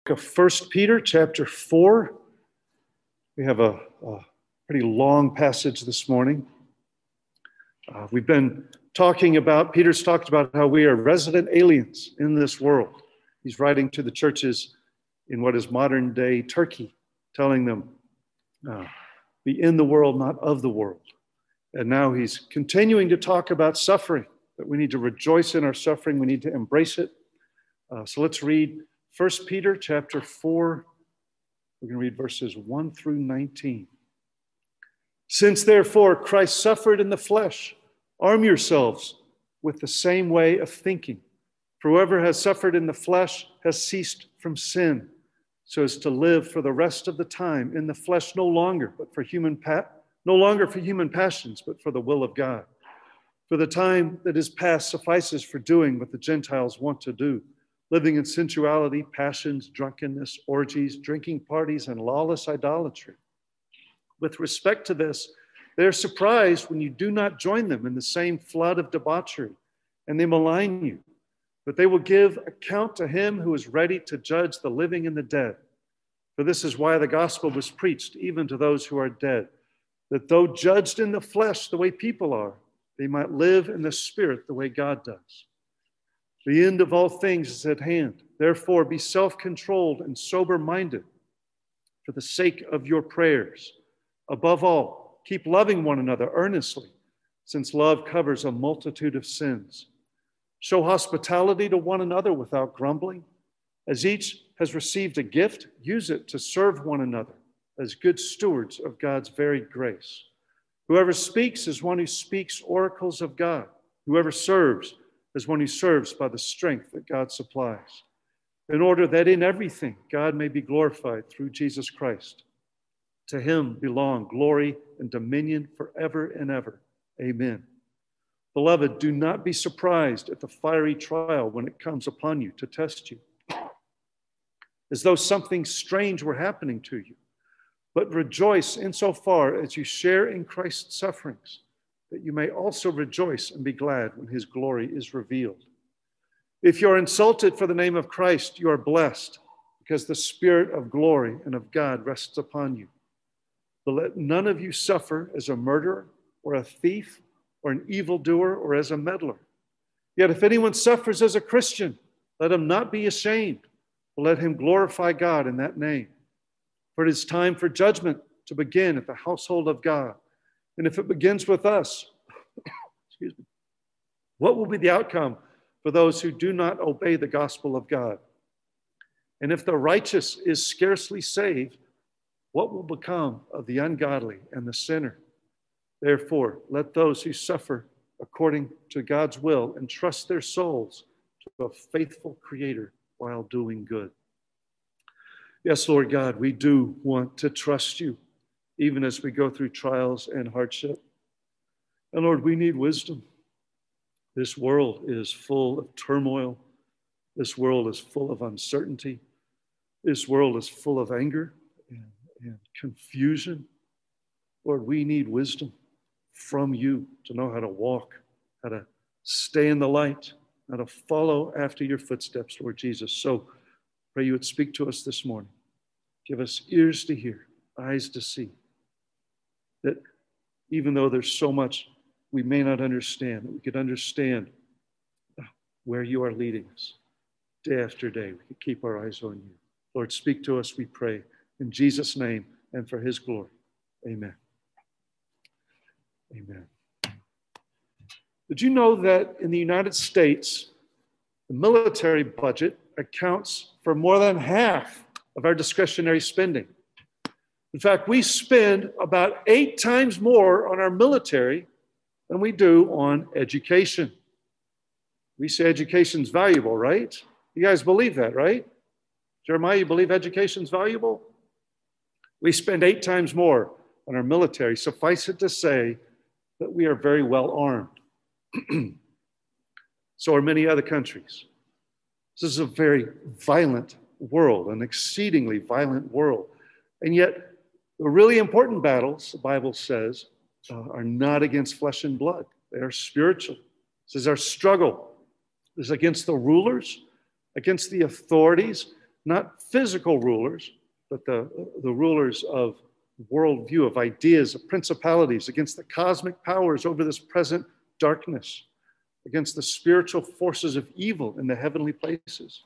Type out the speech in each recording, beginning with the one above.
Of 1 Peter chapter 4. We have a pretty long passage this morning. We've been talking about, Peter's talked about how we are resident aliens in this world. He's writing to the churches in what is modern day Turkey, telling them, be in the world, not of the world. And now he's continuing to talk about suffering, that we need to rejoice in our suffering, we need to embrace it. So let's read 1 Peter chapter 4, we're going to read verses 1 through 19. Since therefore Christ suffered in the flesh, arm yourselves with the same way of thinking. For whoever has suffered in the flesh has ceased from sin, so as to live for the rest of the time in the flesh no longer for human passions, but for the will of God. For the time that is past suffices for doing what the Gentiles want to do, living in sensuality, passions, drunkenness, orgies, drinking parties, and lawless idolatry. With respect to this, they are surprised when you do not join them in the same flood of debauchery, and they malign you. But they will give account to him who is ready to judge the living and the dead. For this is why the gospel was preached even to those who are dead, that though judged in the flesh the way people are, they might live in the spirit the way God does. The end of all things is at hand. Therefore, be self-controlled and sober-minded for the sake of your prayers. Above all, keep loving one another earnestly, since love covers a multitude of sins. Show hospitality to one another without grumbling. As each has received a gift, use it to serve one another as good stewards of God's varied grace. Whoever speaks is one who speaks oracles of God. Whoever serves as one who serves by the strength that God supplies, in order that in everything God may be glorified through Jesus Christ. To him belong glory and dominion forever and ever. Amen. Beloved, do not be surprised at the fiery trial when it comes upon you to test you, as though something strange were happening to you. But rejoice insofar as you share in Christ's sufferings, that you may also rejoice and be glad when his glory is revealed. If you're insulted for the name of Christ, you are blessed, because the Spirit of glory and of God rests upon you. But let none of you suffer as a murderer or a thief or an evildoer or as a meddler. Yet if anyone suffers as a Christian, let him not be ashamed, but let him glorify God in that name. For it is time for judgment to begin at the household of God. And if it begins with us, what will be the outcome for those who do not obey the gospel of God? And if the righteous is scarcely saved, what will become of the ungodly and the sinner? Therefore, let those who suffer according to God's will entrust their souls to a faithful Creator while doing good. Yes, Lord God, we do want to trust you, even as we go through trials and hardship. And Lord, we need wisdom. This world is full of turmoil. This world is full of uncertainty. This world is full of anger and confusion. Lord, we need wisdom from you to know how to walk, how to stay in the light, how to follow after your footsteps, Lord Jesus. So pray you would speak to us this morning. Give us ears to hear, eyes to see, that even though there's so much we may not understand, that we could understand where you are leading us day after day. We could keep our eyes on you. Lord, speak to us, we pray, in Jesus' name and for his glory. Amen. Amen. Did you know that in the United States, the military budget accounts for more than half of our discretionary spending? In fact, we spend about 8 times more on our military than we do on education. We say education's valuable, right? You guys believe that, right? Jeremiah, you believe education's valuable? We spend 8 times more on our military. Suffice it to say that we are very well armed. So are many other countries. This is a very violent world, an exceedingly violent world. And yet, the really important battles, the Bible says, are not against flesh and blood. They are spiritual. This is our struggle. This is against the rulers, against the authorities, not physical rulers, but the rulers of worldview, of ideas, of principalities, against the cosmic powers over this present darkness, against the spiritual forces of evil in the heavenly places.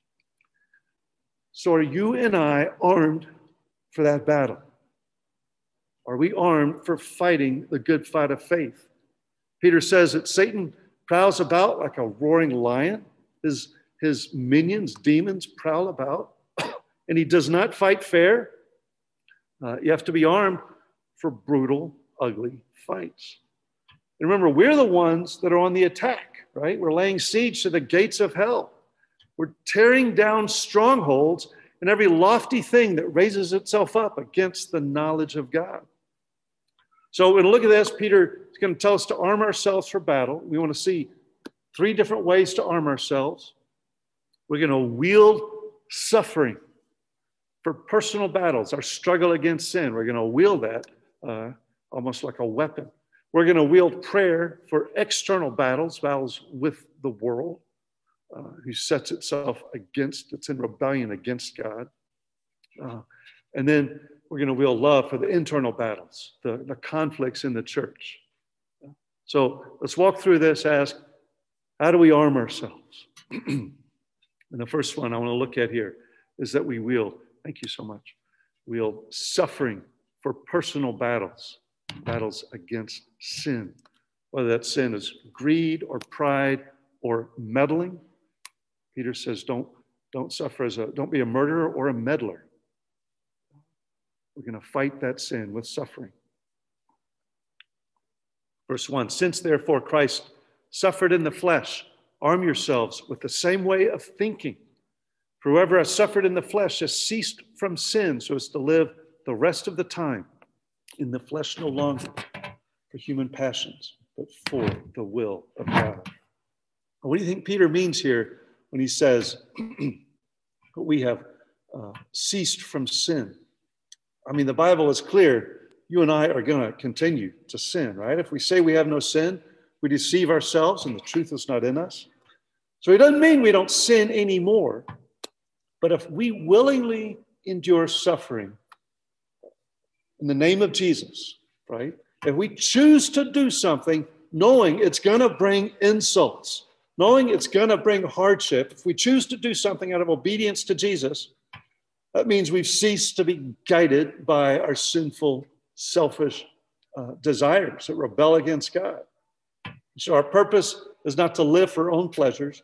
So are you and I armed for that battle? Are we armed for fighting the good fight of faith? Peter says that Satan prowls about like a roaring lion. His minions, demons, prowl about, and he does not fight fair. You have to be armed for brutal, ugly fights. And remember, we're the ones that are on the attack, right? We're laying siege to the gates of hell. We're tearing down strongholds and every lofty thing that raises itself up against the knowledge of God. So when we look at this, Peter is going to tell us to arm ourselves for battle. We want to see 3 different ways to arm ourselves. We're going to wield suffering for personal battles, our struggle against sin. We're going to wield that almost like a weapon. We're going to wield prayer for external battles with the world, who sets itself against, it's in rebellion against God. And then we're going to wield love for the internal battles, the conflicts in the church. So let's walk through this, ask, how do we arm ourselves? And the first one I want to look at here is that we wield, thank you so much, wield suffering for personal battles against sin. Whether that sin is greed or pride or meddling. Peter says, don't suffer don't be a murderer or a meddler. We're going to fight that sin with suffering. Verse 1, since therefore Christ suffered in the flesh, arm yourselves with the same way of thinking. For whoever has suffered in the flesh has ceased from sin, so as to live the rest of the time in the flesh no longer for human passions, but for the will of God. What do you think Peter means here when he says we have ceased from sin? I mean, the Bible is clear. You and I are going to continue to sin, right? If we say we have no sin, we deceive ourselves and the truth is not in us. So it doesn't mean we don't sin anymore. But if we willingly endure suffering in the name of Jesus, right? If we choose to do something knowing it's going to bring insults, knowing it's going to bring hardship, if we choose to do something out of obedience to Jesus, that means we've ceased to be guided by our sinful, selfish desires that rebel against God. So our purpose is not to live for our own pleasures,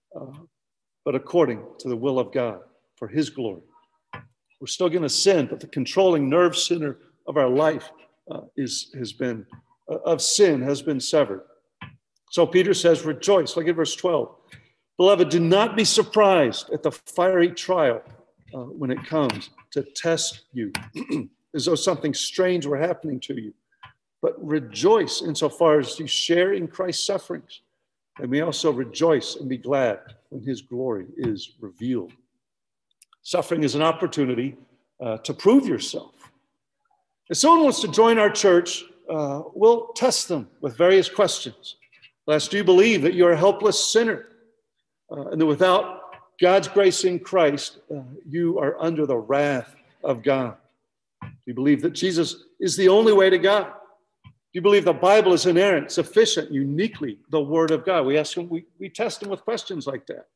but according to the will of God for his glory. We're still going to sin, but the controlling nerve center of our life has been severed. So Peter says, rejoice. Look at verse 12. Beloved, do not be surprised at the fiery trial when it comes to test you, as though something strange were happening to you. But rejoice insofar as you share in Christ's sufferings. And we also rejoice and be glad when his glory is revealed. Suffering is an opportunity to prove yourself. If someone wants to join our church, we'll test them with various questions. Lest you believe that you're a helpless sinner and that without God's grace in Christ, you are under the wrath of God. Do you believe that Jesus is the only way to God? Do you believe the Bible is inerrant, sufficient, uniquely the Word of God? We ask them, we test them with questions like that.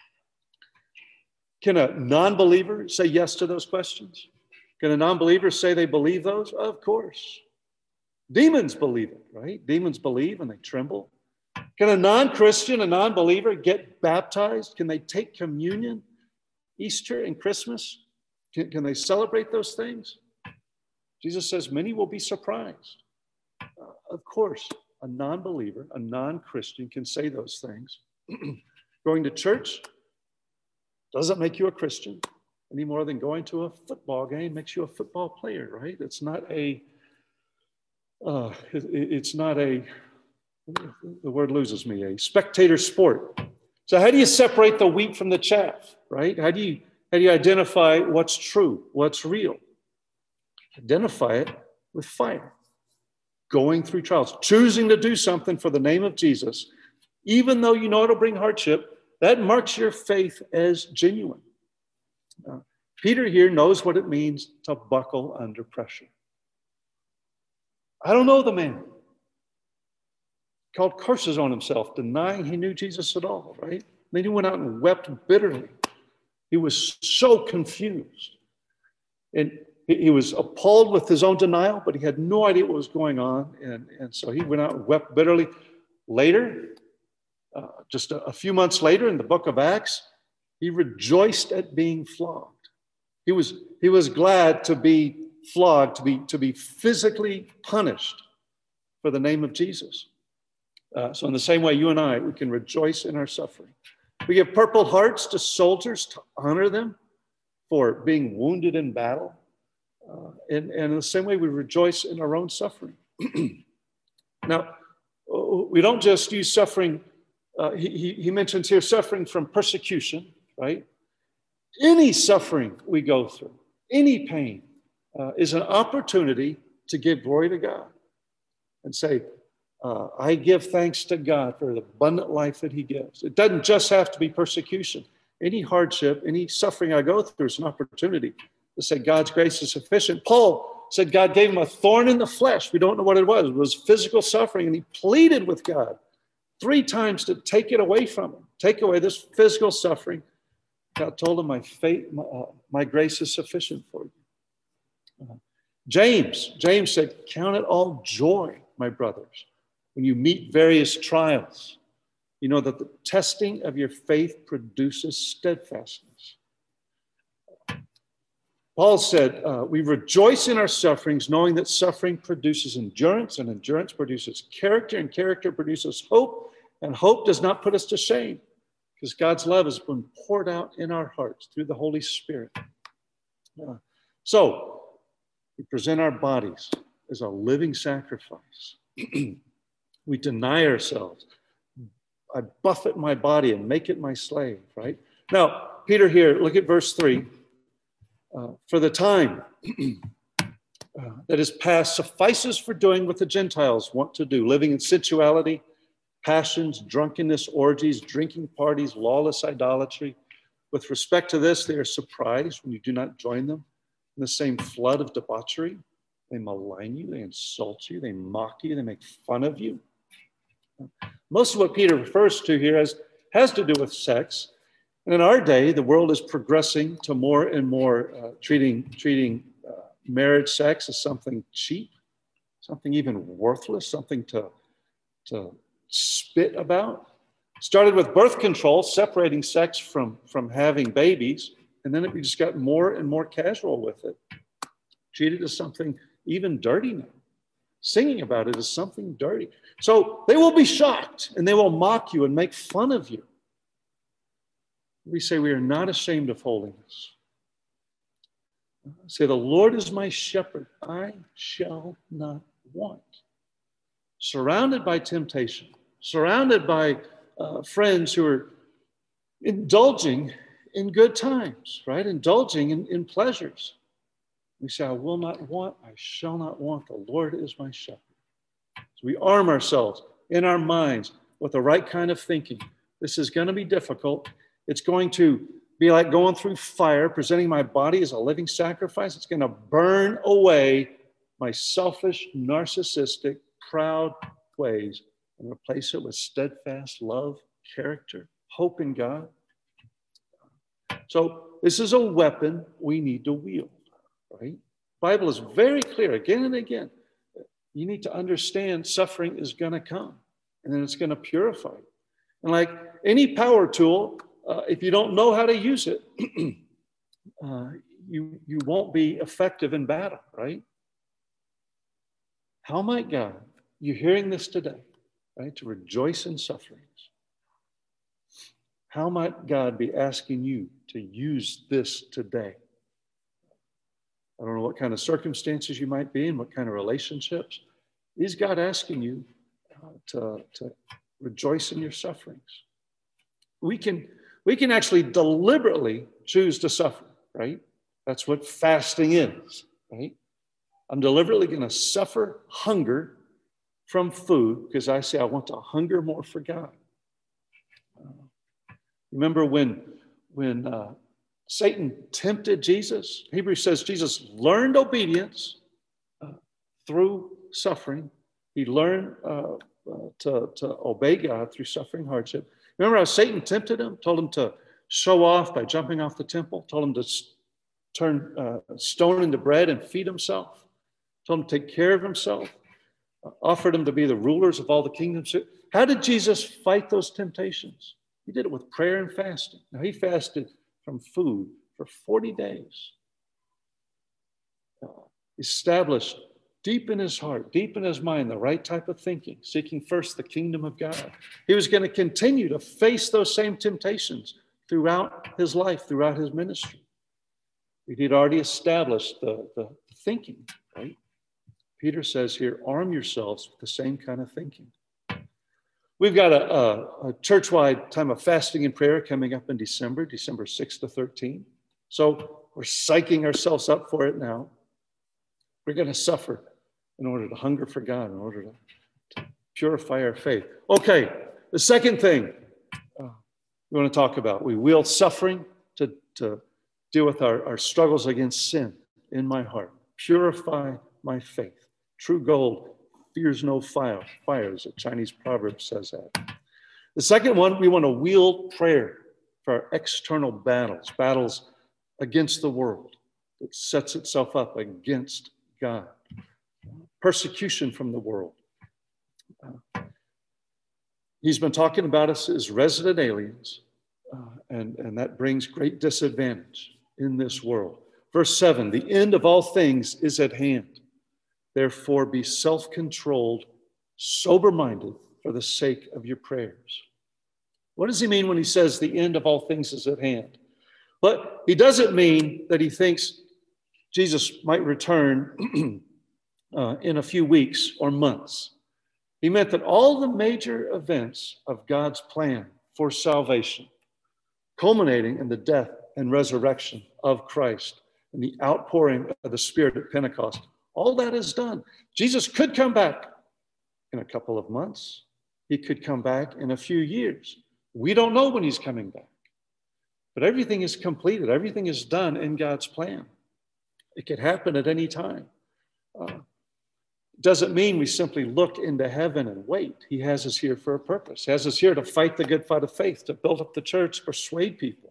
Can a non-believer say yes to those questions? Can a non-believer say they believe those? Of course. Demons believe it, right? Demons believe and they tremble. Can a non-Christian, a non-believer get baptized? Can they take communion, Easter and Christmas? Can they celebrate those things? Jesus says many will be surprised. Of course, a non-believer, a non-Christian can say those things. Going to church doesn't make you a Christian any more than going to a football game makes you a football player, right? It's not a, the word loses me, a spectator sport. So how do you separate the wheat from the chaff, right? How do you identify what's true, what's real? Identify it with fire. Going through trials, choosing to do something for the name of Jesus, even though you know it'll bring hardship, that marks your faith as genuine. Peter here knows what it means to buckle under pressure. I don't know the man. Called curses on himself, denying he knew Jesus at all, right? Then he went out and wept bitterly. He was so confused. And he was appalled with his own denial, but he had no idea what was going on. And so he went out and wept bitterly. Later, just a few months later in the book of Acts, he rejoiced at being flogged. He was glad to be flogged, to be physically punished for the name of Jesus. So in the same way, you and I, we can rejoice in our suffering. We give Purple Hearts to soldiers to honor them for being wounded in battle. And in the same way, we rejoice in our own suffering. Now, we don't just use suffering. He mentions here suffering from persecution, right? Any suffering we go through, any pain, is an opportunity to give glory to God and say, I give thanks to God for the abundant life that he gives. It doesn't just have to be persecution. Any hardship, any suffering I go through is an opportunity to say God's grace is sufficient. Paul said God gave him a thorn in the flesh. We don't know what it was. It was physical suffering, and he pleaded with God 3 times to take it away from him, take away this physical suffering. God told him, my grace is sufficient for you. James said, count it all joy, my brothers, when you meet various trials. You know that the testing of your faith produces steadfastness. Paul said, we rejoice in our sufferings, knowing that suffering produces endurance, and endurance produces character, and character produces hope, and hope does not put us to shame, because God's love has been poured out in our hearts through the Holy Spirit. So we present our bodies as a living sacrifice. We deny ourselves. I buffet my body and make it my slave, right? Now, Peter here, look at verse 3. For the time that is past suffices for doing what the Gentiles want to do, living in sensuality, passions, drunkenness, orgies, drinking parties, lawless idolatry. With respect to this, they are surprised when you do not join them in the same flood of debauchery. They malign you, they insult you, they mock you, they make fun of you. Most of what Peter refers to here has to do with sex. And in our day, the world is progressing to more and more treating marriage sex as something cheap, something even worthless, something to spit about. Started with birth control, separating sex from having babies, and then we just got more and more casual with it. Treated as something even dirty now. Singing about it as something dirty. So they will be shocked, and they will mock you and make fun of you. We say we are not ashamed of holiness. Say, the Lord is my shepherd, I shall not want. Surrounded by temptation, surrounded by friends who are indulging in good times, right? Indulging in pleasures. We say, I will not want, I shall not want. The Lord is my shepherd. So we arm ourselves in our minds with the right kind of thinking. This is going to be difficult. It's going to be like going through fire, presenting my body as a living sacrifice. It's going to burn away my selfish, narcissistic, proud ways and replace it with steadfast love, character, hope in God. So this is a weapon we need to wield, right? The Bible is very clear again and again. You need to understand suffering is going to come, and then it's going to purify you. And like any power tool, if you don't know how to use it, you won't be effective in battle, right? How might God, you hearing this today, right, to rejoice in sufferings, how might God be asking you to use this today? I don't know what kind of circumstances you might be in, what kind of relationships. Is God asking you to rejoice in your sufferings? We can actually deliberately choose to suffer, right? That's what fasting is, right? I'm deliberately going to suffer hunger from food because I say I want to hunger more for God. Remember when Satan tempted Jesus. Hebrews says Jesus learned obedience through suffering. He learned to obey God through suffering hardship. Remember how Satan tempted him, told him to show off by jumping off the temple, told him to turn stone into bread and feed himself, told him to take care of himself, offered him to be the rulers of all the kingdoms. How did Jesus fight those temptations? He did it with prayer and fasting. Now, he fasted from food for 40 days. Established deep in his heart, deep in his mind, the right type of thinking, seeking first the kingdom of God. He was going to continue to face those same temptations throughout his life, throughout his ministry. He'd already established the thinking, right? Peter says here, arm yourselves with the same kind of thinking. We've got a church-wide time of fasting and prayer coming up in December 6th to 13th. So we're psyching ourselves up for it now. We're going to suffer in order to hunger for God, in order to purify our faith. Okay, the second thing we want to talk about, we wield suffering to deal with our struggles against sin in my heart. Purify my faith. True gold fears no fire, as a Chinese proverb says that. The second one, we want to wield prayer for our external battles against the world that sets itself up against God. Persecution from the world. He's been talking about us as resident aliens, and that brings great disadvantage in this world. Verse 7, the end of all things is at hand. Therefore, be self-controlled, sober-minded for the sake of your prayers. What does he mean when he says the end of all things is at hand? But he doesn't mean that he thinks Jesus might return in a few weeks or months. He meant that all the major events of God's plan for salvation, culminating in the death and resurrection of Christ and the outpouring of the Spirit at Pentecost, all that is done. Jesus could come back in a couple of months. He could come back in a few years. We don't know when he's coming back. But everything is completed. Everything is done in God's plan. It could happen at any time. Doesn't mean we simply look into heaven and wait. He has us here for a purpose. He has us here to fight the good fight of faith, to build up the church, persuade people.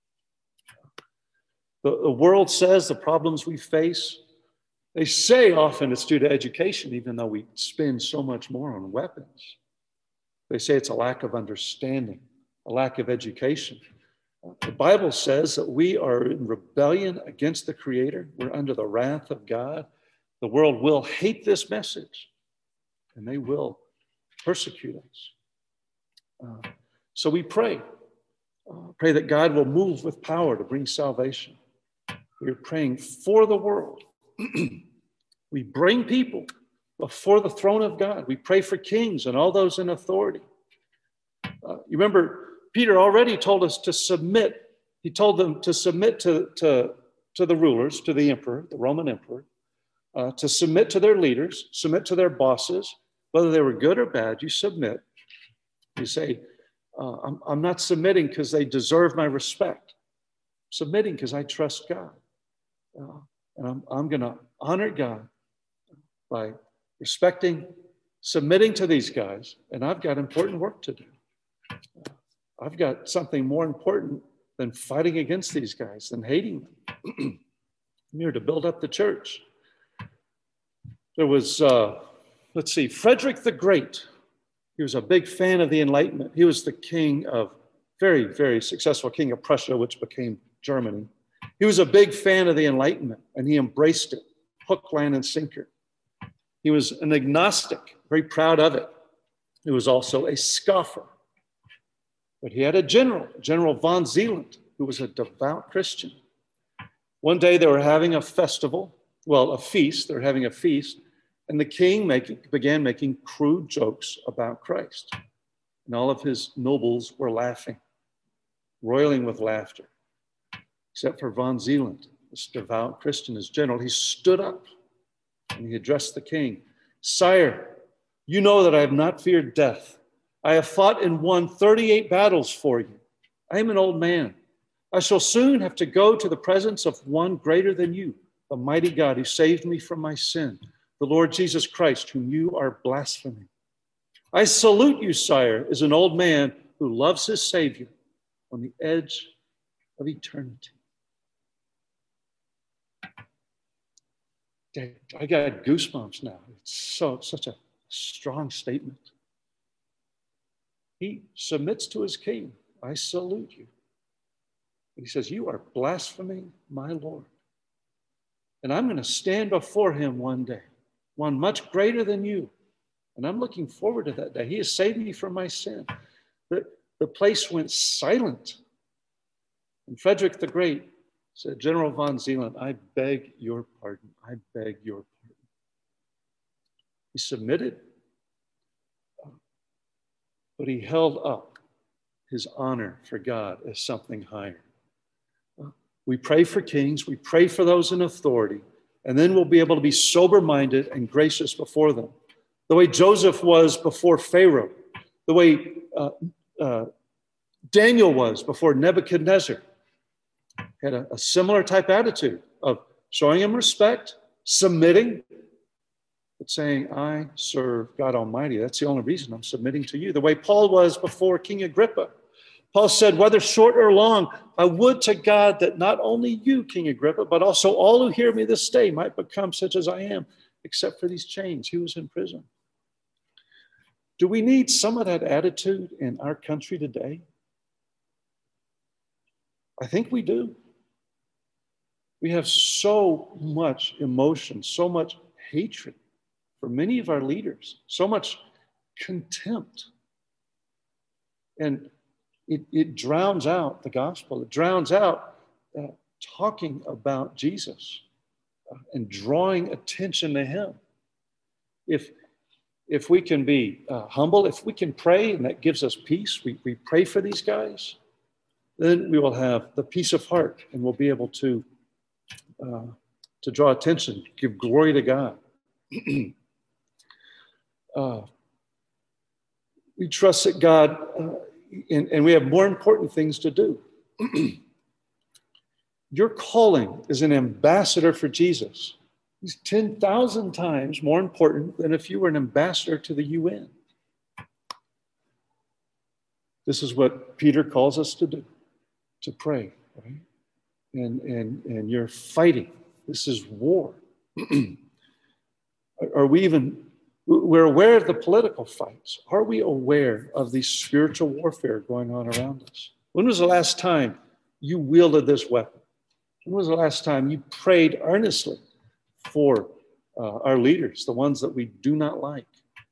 The world says the problems we face, they say often it's due to education, even though we spend so much more on weapons. They say it's a lack of understanding, a lack of education. The Bible says that we are in rebellion against the Creator. We're under the wrath of God. The world will hate this message, and they will persecute us. So we pray that God will move with power to bring salvation. We're praying for the world. We bring people before the throne of God. We pray for kings and all those in authority. You remember, Peter already told us to submit. He told them to submit to the rulers, to the emperor, the Roman emperor, to submit to their leaders, submit to their bosses, whether they were good or bad. You submit. You say, I'm not submitting because they deserve my respect. I'm submitting because I trust God. And I'm going to honor God by respecting, submitting to these guys, and I've got important work to do. I've got something more important than fighting against these guys, than hating them. I'm here to build up the church. There was, Frederick the Great. He was a big fan of the Enlightenment. He was the king of, very, very successful king of Prussia, which became Germany. He was a big fan of the Enlightenment, and he embraced it, hook, line, and sinker. He was an agnostic, very proud of it. He was also a scoffer. But he had a General von Zeeland, who was a devout Christian. One day they were having a festival, a feast. They were having a feast, and the king began making crude jokes about Christ. And all of his nobles were laughing, roiling with laughter, except for von Zeeland, this devout Christian, his general. He stood up and he addressed the king. Sire, you know that I have not feared death. I have fought and won 38 battles for you. I am an old man. I shall soon have to go to the presence of one greater than you, the mighty God who saved me from my sin, the Lord Jesus Christ, whom you are blaspheming. I salute you, sire, as an old man who loves his Savior on the edge of eternity. I got goosebumps now. It's such a strong statement. He submits to his king. I salute you. And he says, you are blaspheming my Lord. And I'm going to stand before him one day, one much greater than you. And I'm looking forward to that day. He has saved me from my sin. The place went silent. And Frederick the Great said, General von Zeeland, I beg your pardon. I beg your pardon. He submitted, but he held up his honor for God as something higher. We pray for kings, we pray for those in authority, and then we'll be able to be sober-minded and gracious before them. The way Joseph was before Pharaoh, the way Daniel was before Nebuchadnezzar, had a similar type attitude of showing him respect, submitting, but saying, I serve God Almighty. That's the only reason I'm submitting to you. The way Paul was before King Agrippa. Paul said, whether short or long, I would to God that not only you, King Agrippa, but also all who hear me this day might become such as I am, except for these chains. He was in prison. Do we need some of that attitude in our country today? I think we do. We have so much emotion, so much hatred for many of our leaders, so much contempt. And it drowns out the gospel. It drowns out talking about Jesus and drawing attention to him. If we can be humble, if we can pray, and that gives us peace, we pray for these guys, then we will have the peace of heart and we'll be able to draw attention, give glory to God. We trust that God, and we have more important things to do. Your calling as an ambassador for Jesus is 10,000 times more important than if you were an ambassador to the UN. This is what Peter calls us to do, to pray, right? And you're fighting. This is war. We're aware of the political fights. Are we aware of the spiritual warfare going on around us? When was the last time you wielded this weapon? When was the last time you prayed earnestly for our leaders, the ones that we do not like?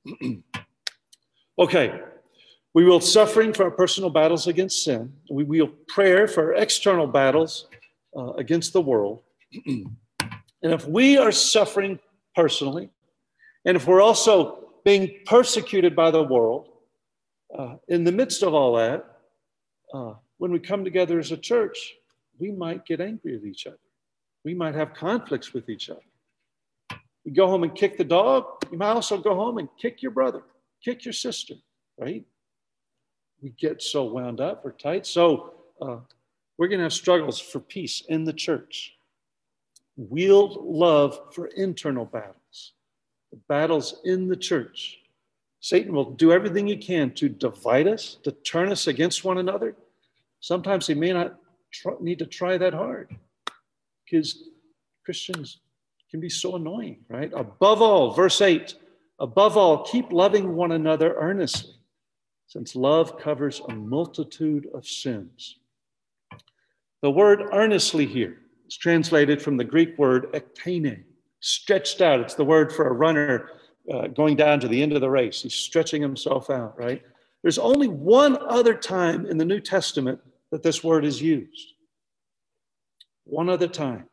Okay, we wield suffering for our personal battles against sin. We wield prayer for our external battles against the world. And if we are suffering personally, and if we're also being persecuted by the world, in the midst of all that, when we come together as a church, we might get angry at each other. We might have conflicts with each other. You go home and kick the dog. You might also go home and kick your brother, kick your sister, right? We get so wound up or tight. So we're going to have struggles for peace in the church. Wield love for internal battles. The battles in the church. Satan will do everything he can to divide us, to turn us against one another. Sometimes he may not need to try that hard because Christians can be so annoying, right? Above all, verse 8, above all, keep loving one another earnestly, since love covers a multitude of sins. The word earnestly here is translated from the Greek word ektene, stretched out. It's the word for a runner going down to the end of the race. He's stretching himself out, right? There's only one other time in the New Testament that this word is used. One other time.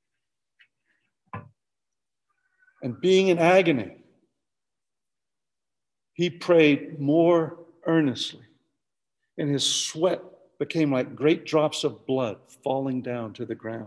And being in agony, he prayed more earnestly, and his sweat became like great drops of blood falling down to the ground.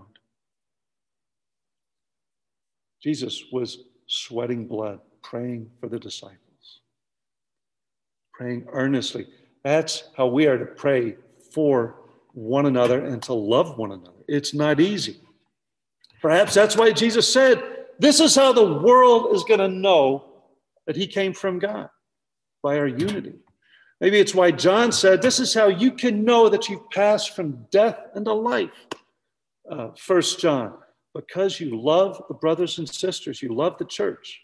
Jesus was sweating blood, praying for the disciples, praying earnestly. That's how we are to pray for one another and to love one another. It's not easy. Perhaps that's why Jesus said, this is how the world is going to know that he came from God, by our unity. Maybe it's why John said, this is how you can know that you've passed from death into life. 1 John, because you love the brothers and sisters, you love the church.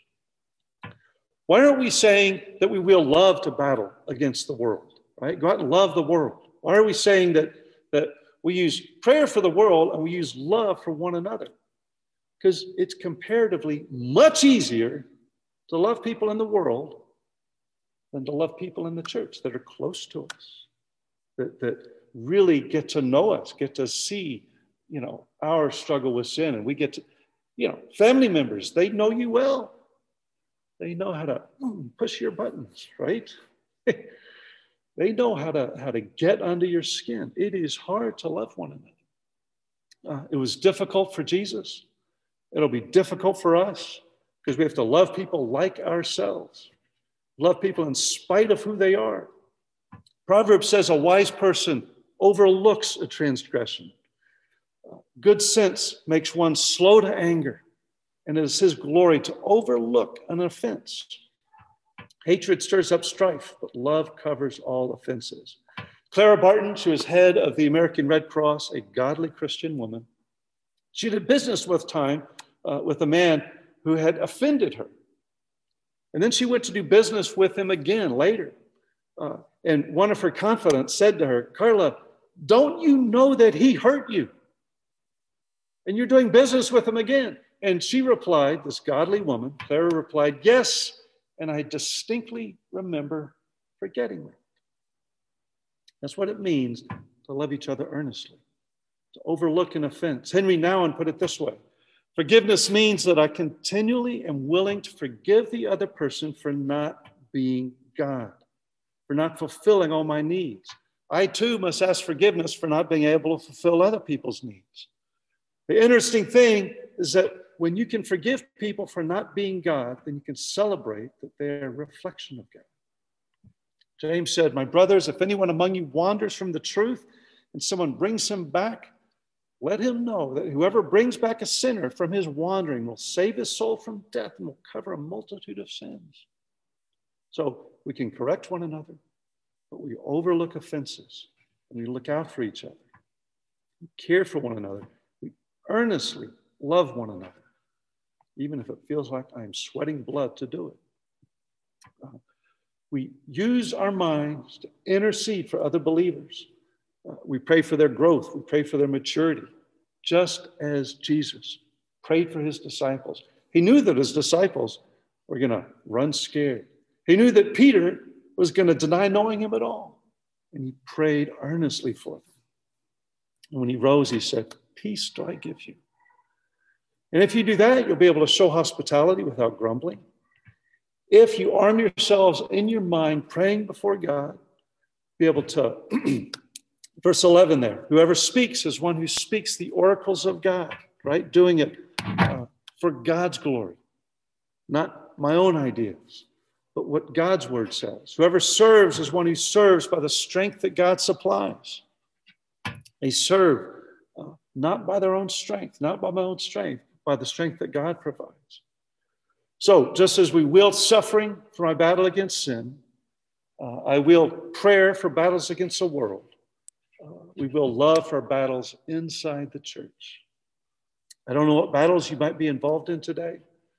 Why aren't we saying that we will love to battle against the world, right? Go out and love the world. Why are we saying that we use prayer for the world and we use love for one another? Because it's comparatively much easier to love people in the world than to love people in the church that are close to us, that really get to know us, get to see, our struggle with sin. And we get to, family members, they know you well. They know how to push your buttons, right? They know how to get under your skin. It is hard to love one another. It was difficult for Jesus. It'll be difficult for us because we have to love people like ourselves. Love people in spite of who they are. Proverbs says a wise person overlooks a transgression. Good sense makes one slow to anger, and it is his glory to overlook an offense. Hatred stirs up strife, but love covers all offenses. Clara Barton, she was head of the American Red Cross, a godly Christian woman. She did business with a man who had offended her. And then she went to do business with him again later. And one of her confidants said to her, Carla, don't you know that he hurt you? And you're doing business with him again. And she replied, this godly woman, Clara replied, yes, and I distinctly remember forgetting it. That's what it means to love each other earnestly, to overlook an offense. Henry Nouwen put it this way: forgiveness means that I continually am willing to forgive the other person for not being God, for not fulfilling all my needs. I too must ask forgiveness for not being able to fulfill other people's needs. The interesting thing is that when you can forgive people for not being God, then you can celebrate that they're a reflection of God. James said, my brothers, if anyone among you wanders from the truth and someone brings him back, let him know that whoever brings back a sinner from his wandering will save his soul from death and will cover a multitude of sins. So we can correct one another, but we overlook offenses and we look out for each other. We care for one another. We earnestly love one another, even if it feels like I'm sweating blood to do it. We use our minds to intercede for other believers. We pray for their growth. We pray for their maturity, just as Jesus prayed for his disciples. He knew that his disciples were going to run scared. He knew that Peter was going to deny knowing him at all. And he prayed earnestly for them. And when he rose, he said, peace do I give you. And if you do that, you'll be able to show hospitality without grumbling. If you arm yourselves in your mind, praying before God, be able to, verse 11 there, whoever speaks is one who speaks the oracles of God, right? Doing it for God's glory, not my own ideas, but what God's word says. Whoever serves is one who serves by the strength that God supplies. They serve not by their own strength, not by my own strength, by the strength that God provides. So just as we wield suffering for my battle against sin, I wield prayer for battles against the world. We will love for battles inside the church. I don't know what battles you might be involved in today.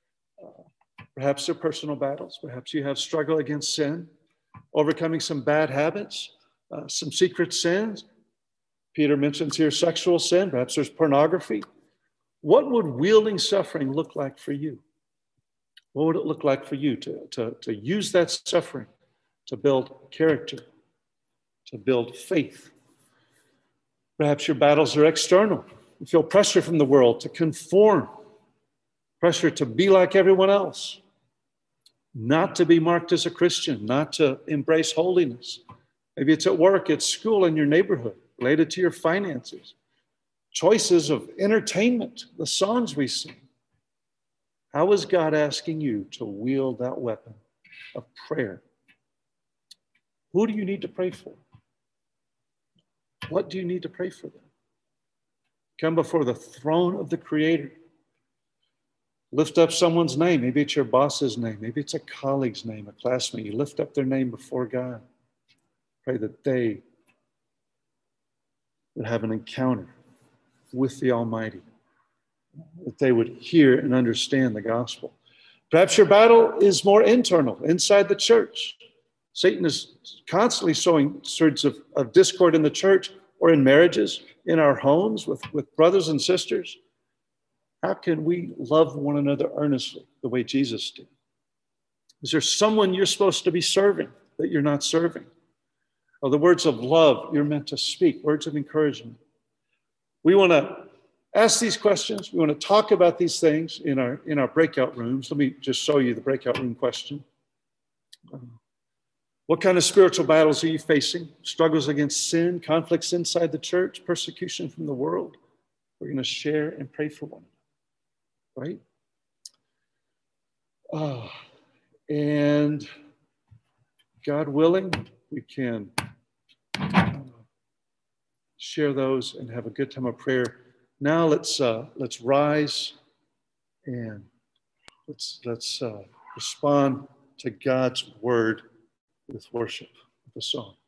Perhaps they're personal battles. Perhaps you have struggle against sin, overcoming some bad habits, some secret sins. Peter mentions here sexual sin. Perhaps there's pornography. What would wielding suffering look like for you? What would it look like for you to use that suffering to build character, to build faith? Perhaps your battles are external. You feel pressure from the world to conform, pressure to be like everyone else, not to be marked as a Christian, not to embrace holiness. Maybe it's at work, at school, in your neighborhood, related to your finances, choices of entertainment, the songs we sing. How is God asking you to wield that weapon of prayer? Who do you need to pray for? What do you need to pray for them? Come before the throne of the Creator. Lift up someone's name. Maybe it's your boss's name. Maybe it's a colleague's name, a classmate. You lift up their name before God. Pray that they would have an encounter with the Almighty, that they would hear and understand the gospel. Perhaps your battle is more internal, inside the church. Satan is constantly sowing sorts of discord in the church or in marriages, in our homes with brothers and sisters. How can we love one another earnestly the way Jesus did? Is there someone you're supposed to be serving that you're not serving? Or the words of love you're meant to speak, words of encouragement? We want to ask these questions. We want to talk about these things in our breakout rooms. Let me just show you the breakout room question. What kind of spiritual battles are you facing? Struggles against sin, conflicts inside the church, persecution from the world? We're going to share and pray for one another, right? And God willing, we can share those and have a good time of prayer. Now let's rise and let's respond to God's word with worship, with a song.